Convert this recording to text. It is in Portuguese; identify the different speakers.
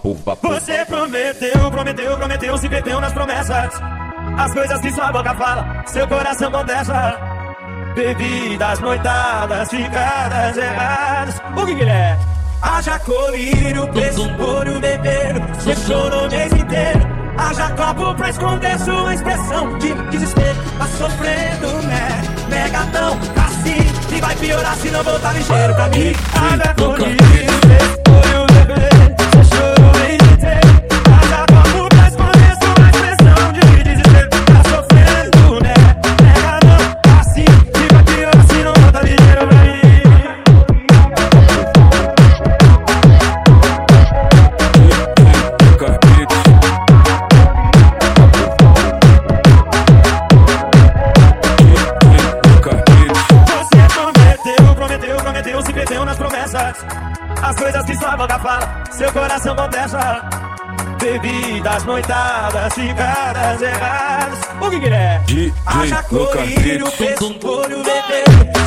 Speaker 1: Você prometeu, se perdeu nas promessas. As coisas que sua boca fala, seu coração contesta. Bebidas, noitadas, ficadas erradas. O que é? Haja colírio, preço por o beber. Você chorou o mês inteiro. Haja copo pra esconder sua expressão de desespero. Tá sofrendo, né? Negadão, assim. E vai piorar se não voltar ligeiro pra mim. Haja colírio, preço por o beber. Você chorou o mês inteiro. Haja copo pra esconder sua expressão de desespero. Tá sofrendo, né? Negadão, assim. E vai piorar se não voltar ligeiro pra mim. Se perdeu nas promessas. As coisas que sua boca fala, seu coração contesta. Bebidas, noitadas, ficadas erradas. O que é?
Speaker 2: DJ
Speaker 1: Haja colírio, preço por o beber.